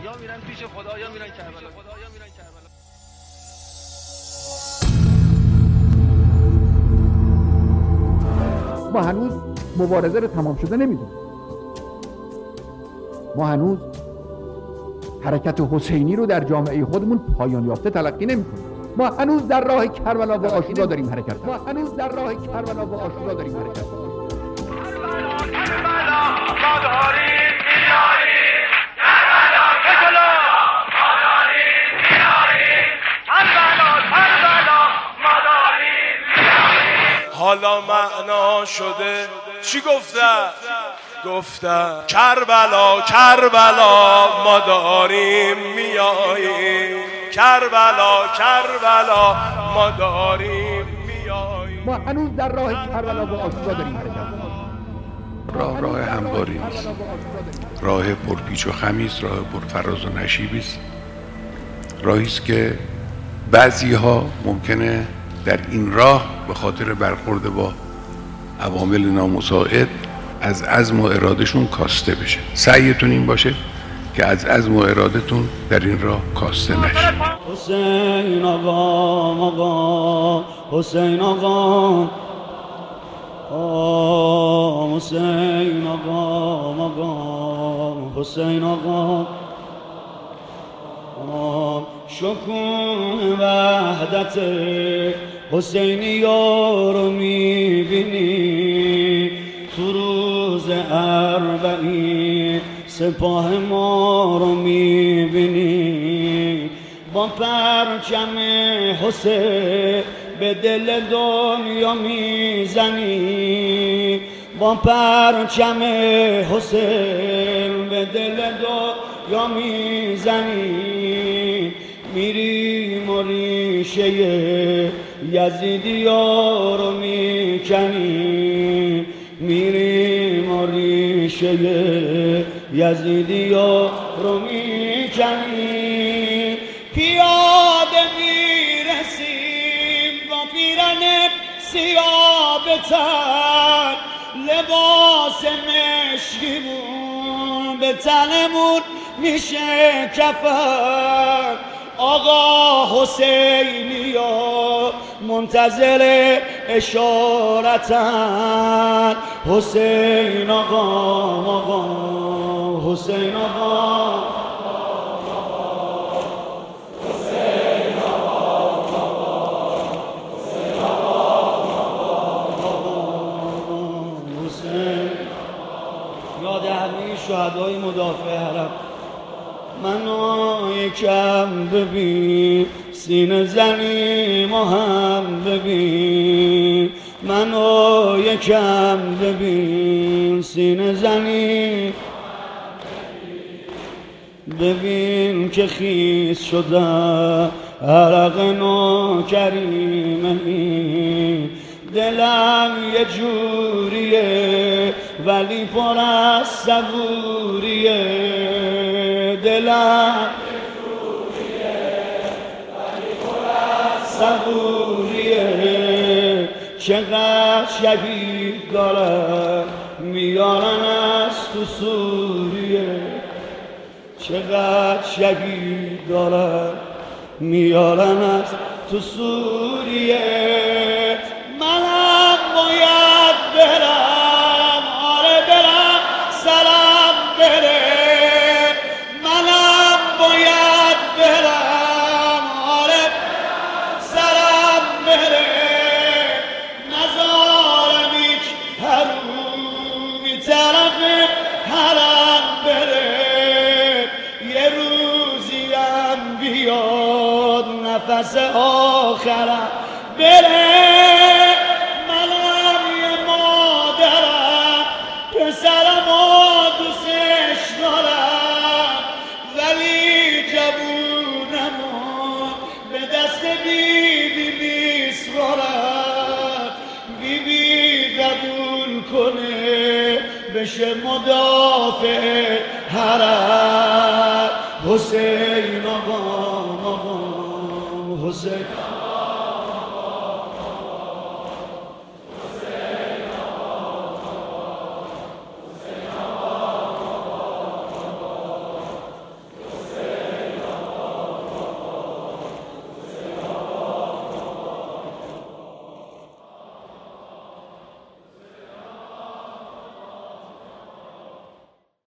یا میرن پیش خدا یا میرن کربلا. ما هنوز مبارزه رو تمام شده نمیدونیم. ما هنوز حرکت حسینی رو در جامعه خودمون پایان یافته تلقی نمی‌کنیم. ما هنوز در راه کربلا و عاشورا داریم حرکت. حالا معنا شده چی گفتن کربلا کربلا ما داریم میاییم، کربلا ما داریم میاییم. ما هنوز در راه کربلا و عاشورا داریم حرکت. راه همواری نیست، راه پرپیچ و خمی است، راه پرفراز و نشیبی است، راهی است که بعضی‌ها ممکنه در این راه به خاطر برخورد با عوامل نامساعد از عزم و ارادهشون کاسته بشه. سعیتون این باشه که از عزم و ارادتون در این راه کاسته نشه. حسین آقا، حسین آقا، حسین آقا، حسین آقا، شکوه وحدت حسینی رو میبینی تو روز اربعین، سپاه ما رو میبینی با پرچم حسین به دل دنیا میزنی، با پرچم حسین به دل دنیا میزنی، میریم و ریشه یزیدیا رو میکنی، میریم و ریشه یزیدیا رو میکنی، پیاده میرسیم با پیرن سیاه به تن، لباس مشکیمون به تنمون میشه کفن، آقا حسینیا منتظر اشارتن، حسین آقا، حسین آقا، یاد همه شهدای مدافع حرم منو یکم ببین، سینه زنی ما هم ببین، منو یکم ببین، سینه زنی ببین که خیس شده عرق نوکریمه، دلم یه جوریه ولی پر از صبوریه، دلم یه جوریه ولی پر از صبوریه، چقدر شهید دارن میارن از تو سوریه، چقدر شهید دارن میارن از تو سوریه، منم باید برم، آره برم سرم بره، منم باید برم، آره سرم بره، نزارم هیچ حرومی طرف حرم بره، یه روزیم بیاد نفس آخرم بره، منم یه مادرم پسرم و دوستش دارم، ولی جوونم به دست بیبی میسپارم، بیبی قبول کنه بشه مدافع حرم، حسین آقا، حسین